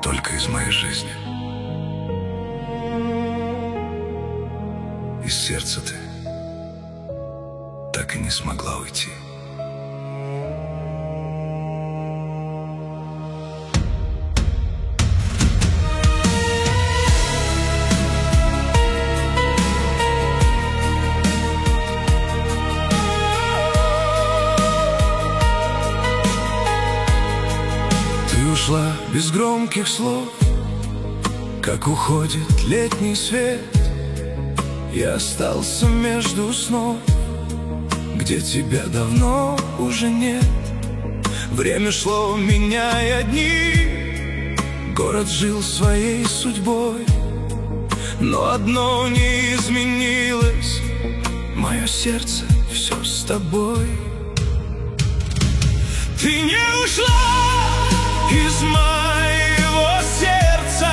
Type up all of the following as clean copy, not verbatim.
только из моей жизни. Из сердца ты так и не смогла уйти. Ты ушла без громких слов, как уходит летний свет. Я остался между снов, где тебя давно уже нет. Время шло, меняя дни, город жил своей судьбой. Но одно не изменилось: мое сердце все с тобой. Ты не ушла из моего сердца,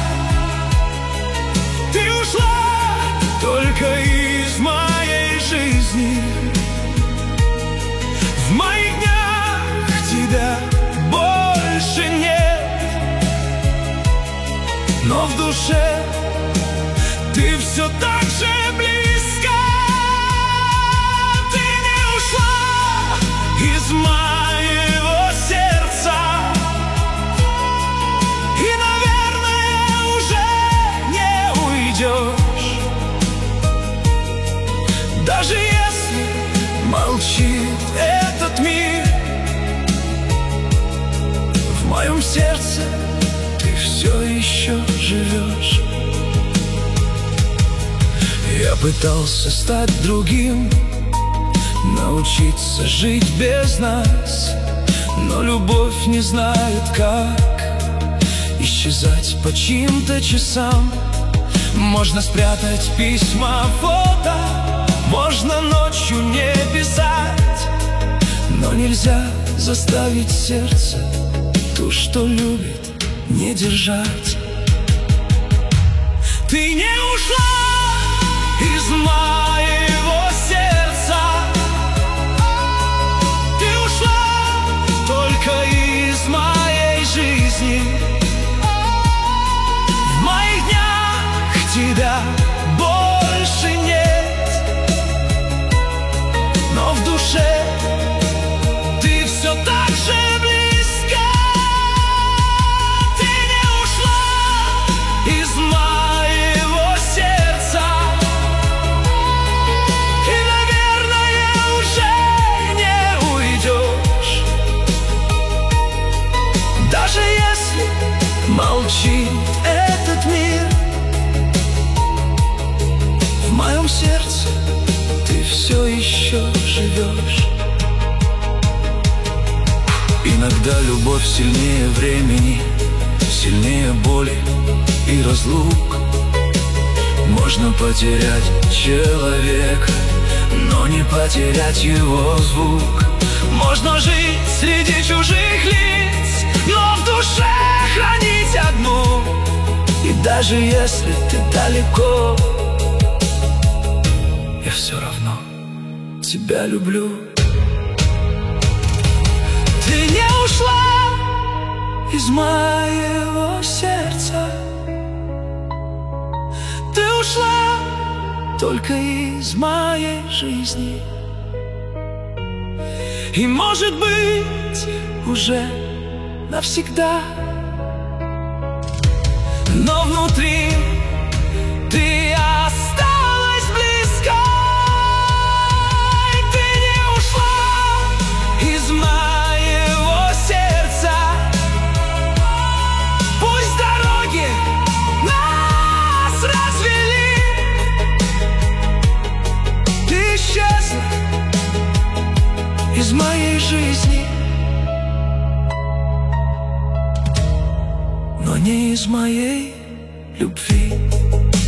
ты ушла только из моей жизни. В моих днях тебя больше нет, но в душе ты все так же близко. Ты не ушла из моего сердца и, наверное, уже не уйдешь. Даже если молчит этот мир, в моем сердце ты все еще живешь. Я пытался стать другим, научиться жить без нас, но любовь не знает, как исчезать по чьим-то часам. Можно спрятать письма, фото, можно ночью не писать, но нельзя заставить сердце ту, что любит, не держать. Ты не ушла из моего сердца, ты ушла только из моей жизни. В моих днях тебя больше нет, но в душе ты все так же близко. Ты не ушла из моего сердца и, наверное, уже не уйдешь. Даже если молчит этот мир, в моем сердце ты все еще живешь. Иногда любовь сильнее времени, сильнее боли и разлук. Можно потерять человека, но не потерять его звук. Можно жить среди чужих лиц, но в душе хранить одну. И даже если ты далеко, я все равно тебя люблю. Ты не ушла из моего сердца, ты ушла только из моей жизни. И, может быть, уже навсегда, но внутри ты осталась близко. И ты не ушла из моего сердца. Пусть дороги нас развели, ты исчезла из моей жизни, но не из моей любви.